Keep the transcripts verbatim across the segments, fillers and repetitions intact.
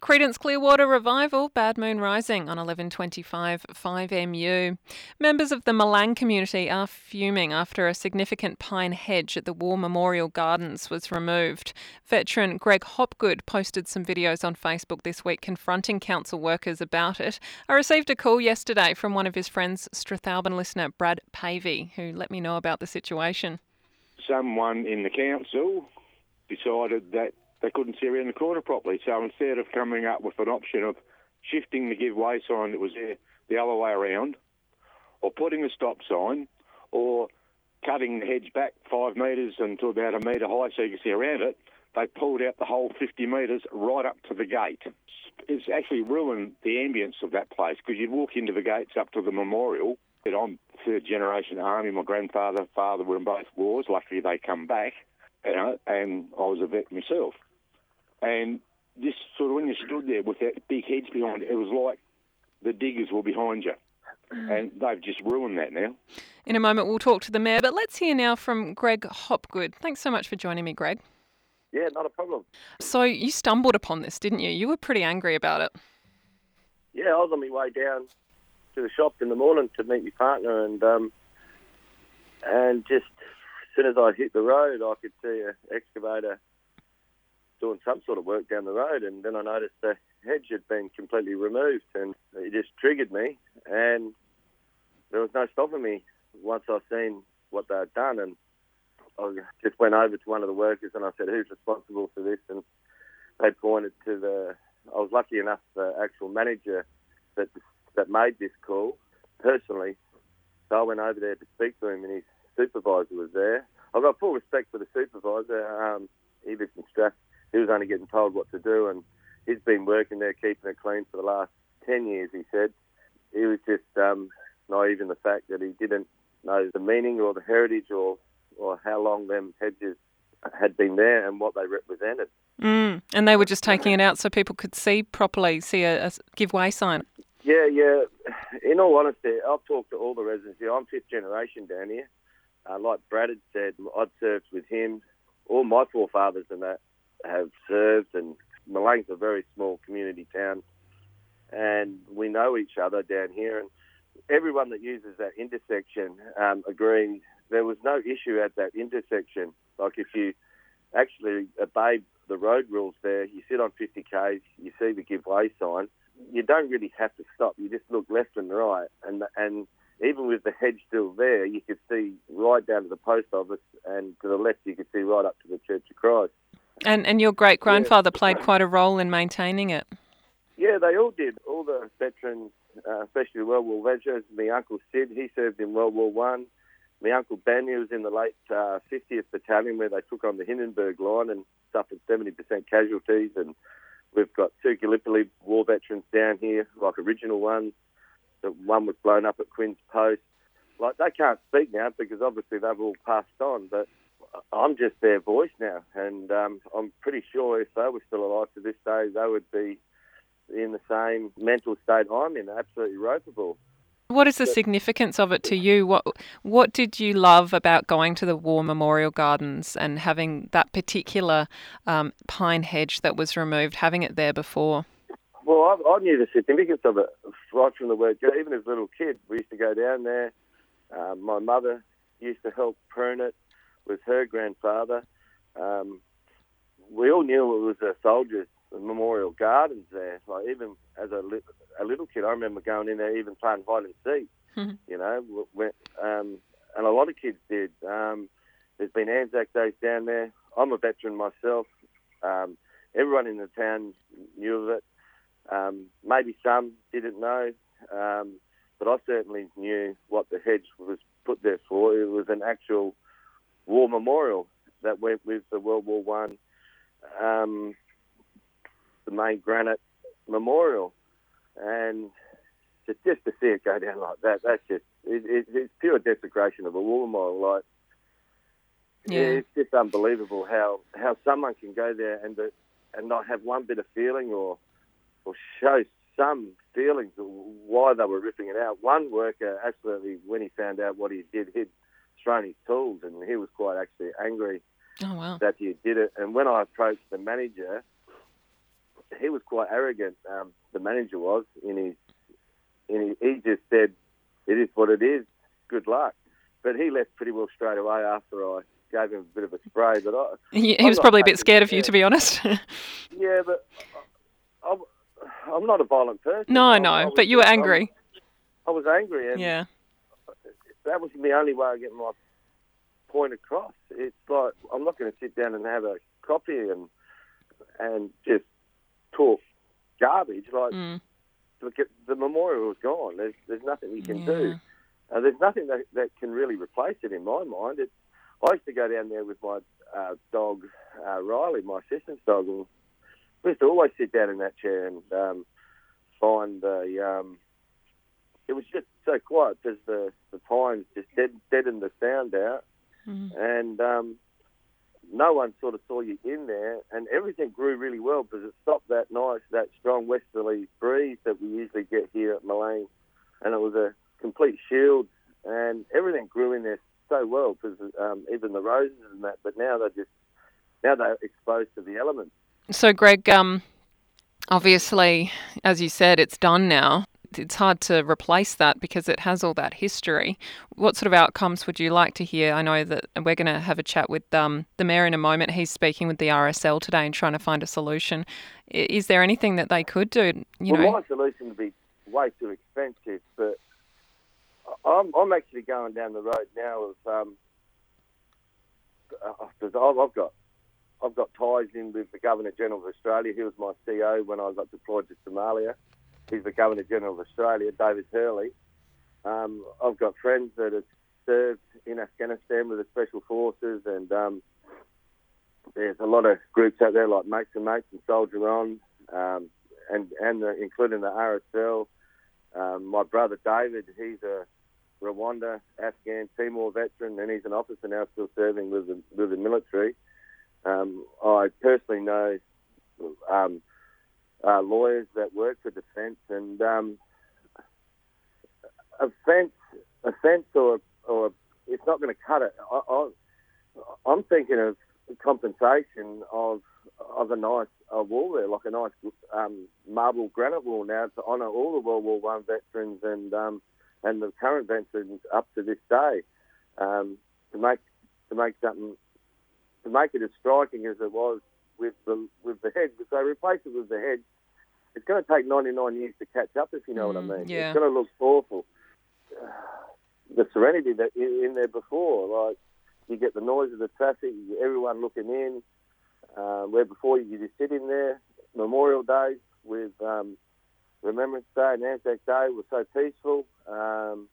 Creedence Clearwater Revival, Bad Moon Rising on eleven twenty-five five M U. Members of the Malang community are fuming after a significant pine hedge at the War Memorial Gardens was removed. Veteran Greg Hopgood posted some videos on Facebook this week confronting council workers about it. I received a call yesterday from one of his friends, Strathalbyn listener Brad Pavey, who let me know about the situation. Someone in the council decided that they couldn't see around the corner properly. So instead of coming up with an option of shifting the give way sign that was there the other way around, or putting a stop sign, or cutting the hedge back five metres until about a metre high so you can see around it, they pulled out the whole fifty metres right up to the gate. It's actually ruined the ambience of that place, because you'd walk into the gates up to the memorial. I'm third generation Army. My grandfather, father were in both wars. Luckily they come back, you know, and I was a vet myself. And this sort of, when you stood there with that big hedge behind it, it was like the diggers were behind you. And they've just ruined that now. In a moment, we'll talk to the Mayor, but let's hear now from Greg Hopgood. Thanks so much for joining me, Greg. Yeah, not a problem. So you stumbled upon this, didn't you? You were pretty angry about it. Yeah, I was on my way down to the shop in the morning to meet my partner, and um, and just as soon as I hit the road, I could see an excavator doing some sort of work down the road, and then I noticed the hedge had been completely removed, and it just triggered me, and there was no stopping me once I seen what they had done. And I just went over to one of the workers and I said, who's responsible for this? And they pointed to the, I was lucky enough, the actual manager that that made this call personally, so I went over there to speak to him, and his supervisor was there. I've got full respect for the supervisor. Um, he lives in Strath. He was only getting told what to do, and he's been working there, keeping it clean for the last ten years, he said. He was just um, naive in the fact that he didn't know the meaning or the heritage or, or how long them hedges had been there and what they represented. Mm, and they were just taking it out so people could see properly, see a, a give way sign. Yeah, yeah. In all honesty, I've talked to all the residents here. I'm fifth generation down here. Uh, like Brad had said, I'd served with him. All my forefathers and that have served, and Malang's a very small community town, and we know each other down here, and everyone that uses that intersection um, agrees there was no issue at that intersection. Like, if you actually obey the road rules there, you sit on fifty kays, you see the give way sign, you don't really have to stop. You just look left and right, and and even with the hedge still there, you could see right down to the post office, and to the left you could see right up to the Church of Christ. And and your great-grandfather yeah. played quite a role in maintaining it. Yeah, they all did. All the veterans, uh, especially World War veterans. My uncle Sid, he served in World War One. My uncle Ben, he was in the late uh, fiftieth Battalion, where they took on the Hindenburg Line and suffered seventy percent casualties. And we've got two Gallipoli war veterans down here, like original ones. The one was blown up at Quinn's Post. Like, they can't speak now because obviously they've all passed on, but I'm just their voice now, and um, I'm pretty sure if they were still alive to this day, they would be in the same mental state I'm in, absolutely ropeable. What is the but, significance of it to you? What What did you love about going to the War Memorial Gardens and having that particular um, pine hedge that was removed, having it there before? Well, I, I knew the significance of it right from the word go. Even as a little kid, we used to go down there. Um, my mother used to help prune it with her grandfather. Um, we all knew it was a soldiers' memorial gardens there. Like, even as a, li- a little kid, I remember going in there, even playing hide and seek. Mm-hmm. You know, when, um, and a lot of kids did. Um, there's been Anzac Days down there. I'm a veteran myself. Um, everyone in the town knew of it. Um, maybe some didn't know, um, but I certainly knew what the hedge was put there for. It was an actual war memorial that went with the World War One, um, the main granite memorial, and to, just to see it go down like that, that's just it, it, it's pure desecration of a war memorial. Like, yeah. It's just unbelievable how, how someone can go there and the, and not have one bit of feeling or or show some feelings of why they were ripping it out. One worker, absolutely, when he found out what he did, he'd thrown his tools, and he was quite actually angry oh, wow. that he did it. And when I approached the manager, he was quite arrogant. Um, the manager was in his, in his, he just said, "It is what it is. Good luck." But he left pretty well straight away after I gave him a bit of a spray. But I, he, he was probably a bit scared of you, to be honest. Yeah, but I, I, I'm not a violent person. No, I, no, I was, but you were angry. I was, I was angry, and yeah. that was the only way of getting my point across. It's like, I'm not going to sit down and have a coffee and and just talk garbage. Like, mm. look at, the memorial was gone. There's there's nothing you can yeah. do. Uh, there's nothing that, that can really replace it in my mind. It, I used to go down there with my uh, dog, uh, Riley, my assistant's dog, and we used to always sit down in that chair and um, find a... Um, it was just so quiet because the, the pines just dead, deadened the sound out, mm. and um, no one sort of saw you in there, and everything grew really well because it stopped that nice, that strong westerly breeze that we usually get here at Malane, and it was a complete shield, and everything grew in there so well because um, even the roses and that, but now they're just, now they're exposed to the elements. So, Greg, um, obviously, as you said, it's done now. It's hard to replace that because it has all that history. What sort of outcomes would you like to hear? I know that we're going to have a chat with um, the Mayor in a moment. He's speaking with the R S L today and trying to find a solution. Is there anything that they could do? You well, know? my solution would be way too expensive, but I'm, I'm actually going down the road now of um, because I've got I've got ties in with the Governor General of Australia. He was my C O when I got deployed to Somalia. He's the Governor General of Australia, David Hurley. Um, I've got friends that have served in Afghanistan with the Special Forces, and um, there's a lot of groups out there like Mates and Mates and Soldier On, um, and and the, including the R S L. Um, my brother David, he's a Rwanda, Afghan, Timor veteran, and he's an officer now still serving with the, with the military. Um, I personally know um, uh, lawyers that work for defence, and um, a fence, a fence or, or it's not going to cut it. I, I, I'm thinking of compensation of of a nice a wall there, like a nice um, marble granite wall now to honour all the World War One veterans and um, and the current veterans up to this day, um, to make to make something to make it as striking as it was with the with the hedge. If they replace it with the hedge, it's going to take ninety-nine years to catch up. If you know mm, what I mean, yeah. It's going to look awful. The serenity that in, in there before, like you get the noise of the traffic, you get everyone looking in. Um, where before you just sit in there, Memorial Day with um, Remembrance Day and Anzac Day was so peaceful. Um,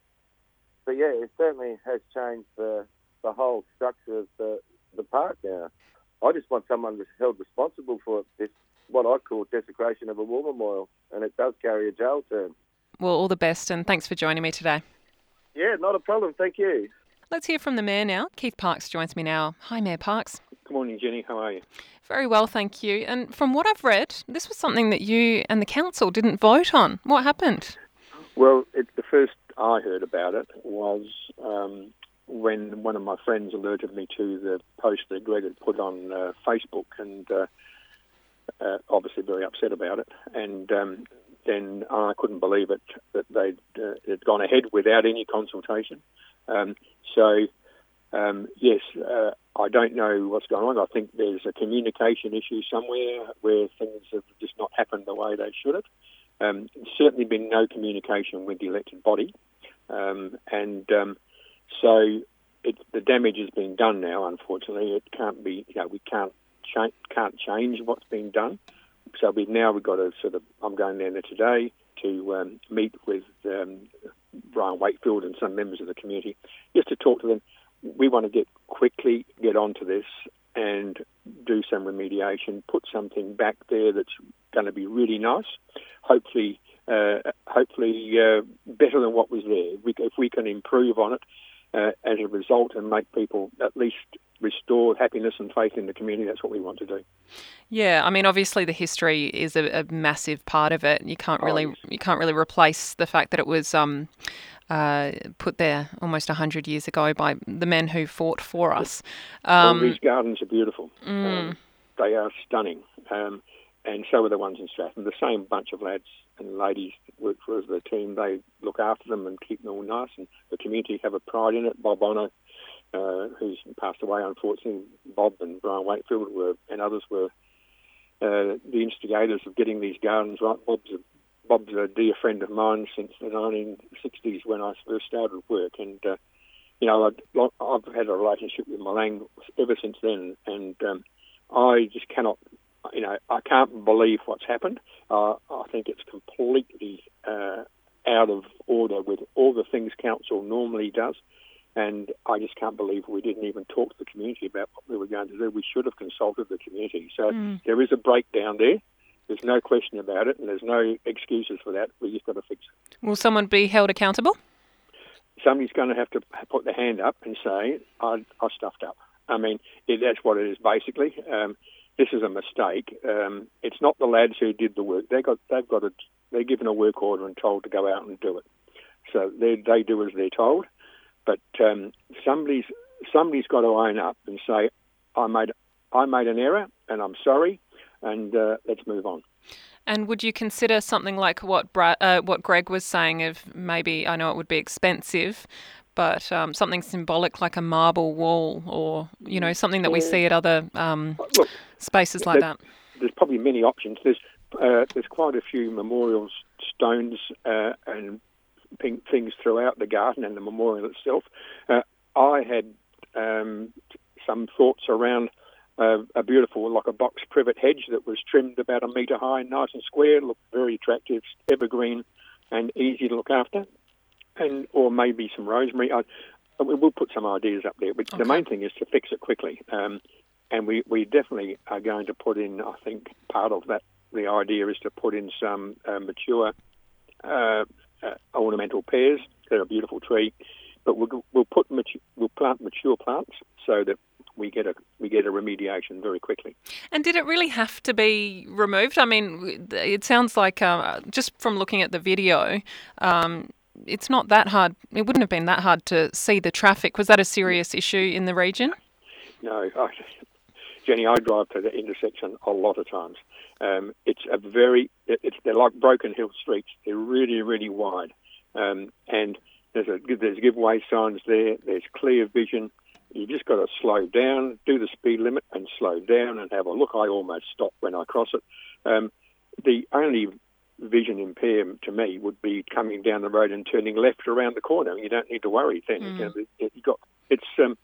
but yeah, it certainly has changed the the whole structure of the, the park now. I just want someone held responsible for this, what I call desecration of a war memorial, and it does carry a jail term. Well, all the best, and thanks for joining me today. Yeah, not a problem. Thank you. Let's hear from the Mayor now. Keith Parkes joins me now. Hi, Mayor Parkes. Good morning, Jenny. How are you? Very well, thank you. And from what I've read, this was something that you and the council didn't vote on. What happened? Well, it, the first I heard about it was um, when one of my friends alerted me to the post that Greg had put on uh, Facebook, and uh, uh, obviously very upset about it. And um, then I couldn't believe it that they'd uh, had gone ahead without any consultation. Um, so, um, yes, uh, I don't know what's going on. I think there's a communication issue somewhere where things have just not happened the way they should have. Um, there's certainly been no communication with the elected body. Um, and um, so it, the damage has been done now, unfortunately. It can't be, you know, we can't, cha- can't change what's been done. So we've now we've got to sort of, I'm going down there today to um, meet with um, Brian Wakefield and some members of the community just to talk to them. We want to get quickly get onto this and do some remediation, put something back there that's going to be really nice, hopefully uh, hopefully uh, better than what was there. If we, if we can improve on it uh, as a result and make people at least restore happiness and faith in the community, that's what we want to do. Yeah, I mean, obviously the history is a, a massive part of it. You can't really oh, yes. you can't really replace the fact that it was um, uh, put there almost one hundred years ago by the men who fought for us. Um, well, these gardens are beautiful. Mm. Um, they are stunning. Um, and so are the ones in Stratham. The same bunch of lads and ladies that work for us, the team, they look after them and keep them all nice, and the community have a pride in it. Bob Ono, uh, who's passed away, unfortunately, Bob and Brian Wakefield were, and others were uh, the instigators of getting these gardens right. Bob's a, Bob's a dear friend of mine since the nineteen sixties when I first started work, and uh, you know, I've, I've had a relationship with Malang ever since then, and um, I just cannot, you know, I can't believe what's happened. Uh, I think it's completely uh, out of order with all the things council normally does, and I just can't believe we didn't even talk to the community about what we were going to do. We should have consulted the community. So mm. there is a breakdown there. There's no question about it, and there's no excuses for that. We just got to fix it. Will someone be held accountable? Somebody's going to have to put their hand up and say, I, I stuffed up. I mean, it, that's what it is basically. Um, this is a mistake. Um, it's not the lads who did the work. They got, they've got a, they're given a work order and told to go out and do it. So they they do as they're told. But um, somebody's somebody's got to own up and say, I made I made an error and I'm sorry, and uh, let's move on. And would you consider something like what Brad, uh, what Greg was saying of maybe, I know it would be expensive, but um, something symbolic like a marble wall, or, you know, something that we see at other um, Look, spaces like that? There's probably many options. There's uh, there's quite a few memorials, stones uh, and things throughout the garden and the memorial itself. Uh, I had um, some thoughts around Uh, a beautiful, like a box privet hedge that was trimmed about a metre high, nice and square, looked very attractive, evergreen and easy to look after, and or maybe some rosemary. I, we'll put some ideas up there, but okay. The main thing is to fix it quickly. Um, and we, we definitely are going to put in, I think, part of that, the idea is to put in some uh, mature uh, uh, ornamental pears. They're a beautiful tree, but we'll, we'll, put mature, we'll plant mature plants so that we get a we get a remediation very quickly. And did it really have to be removed? I mean, it sounds like uh, just from looking at the video, um, it's not that hard. It wouldn't have been that hard to see the traffic. Was that a serious issue in the region? No, I, Jenny, I drive to the intersection a lot of times. Um, it's a very it's they're like Broken Hill streets. They're really really wide, um, and there's a there's giveaway signs there. There's clear vision. You just got to slow down, do the speed limit and slow down and have a look. I almost stop when I cross it. Um, the only vision impairment to me would be coming down the road and turning left around the corner. You don't need to worry then. Mm. You know, you got, it's, um,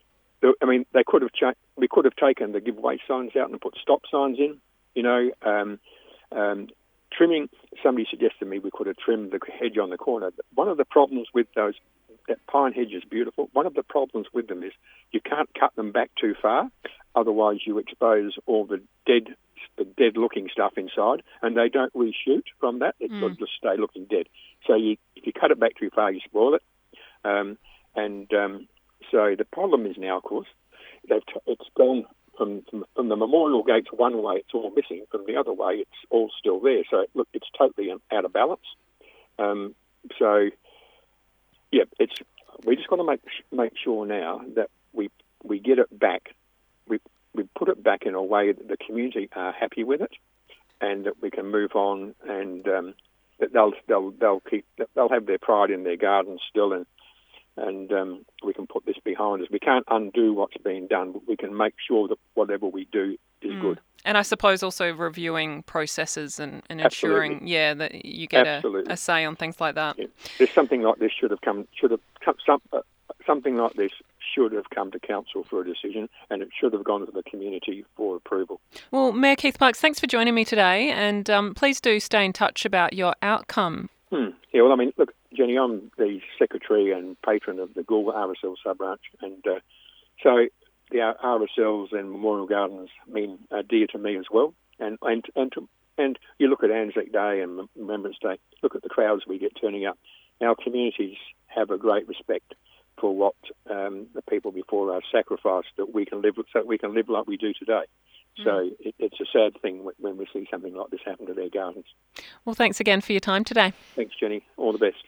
I mean, they could have cha- we could have taken the giveaway signs out and put stop signs in, you know. Um, um, trimming, somebody suggested to me we could have trimmed the hedge on the corner. One of the problems with those That pine hedge is beautiful. One of the problems with them is you can't cut them back too far, otherwise you expose all the dead, the dead-looking stuff inside, and they don't reshoot from that. It will mm. just stay looking dead. So you, if you cut it back too far, you spoil it. Um, and um, so the problem is now, of course, they've t- it's gone from, from from the memorial gates one way, it's all missing. From the other way, it's all still there. So look, it's totally out of balance. Um, so. Yeah, it's. We just got to make make sure now that we we get it back. We we put it back in a way that the community are happy with it, and that we can move on, and um, that they'll they'll they'll keep they'll have their pride in their gardens still, and and um, we can put this behind us. We can't undo what's been done, but we can make sure that whatever we do is mm. good. And I suppose also reviewing processes and, and ensuring, Absolutely. yeah, that you get a, a say on things like that. Yeah. There's something like this should have come, should have come, some, uh, something like this should have come to council for a decision, and it should have gone to the community for approval. Well, Mayor Keith Parkes, thanks for joining me today, and um, please do stay in touch about your outcome. Hmm. Yeah, well, I mean, look, Jenny, I'm the secretary and patron of the Goolwa R S L sub-branch, and uh, so the R S Ls and Memorial Gardens mean uh, dear to me as well. And and and, to, and you look at Anzac Day and Remembrance Day, look at the crowds we get turning up. Our communities have a great respect for what um, the people before us sacrificed that we can live so that we can live like we do today. Mm. So it, it's a sad thing when we see something like this happen to their gardens. Well, thanks again for your time today. Thanks, Jenny. All the best.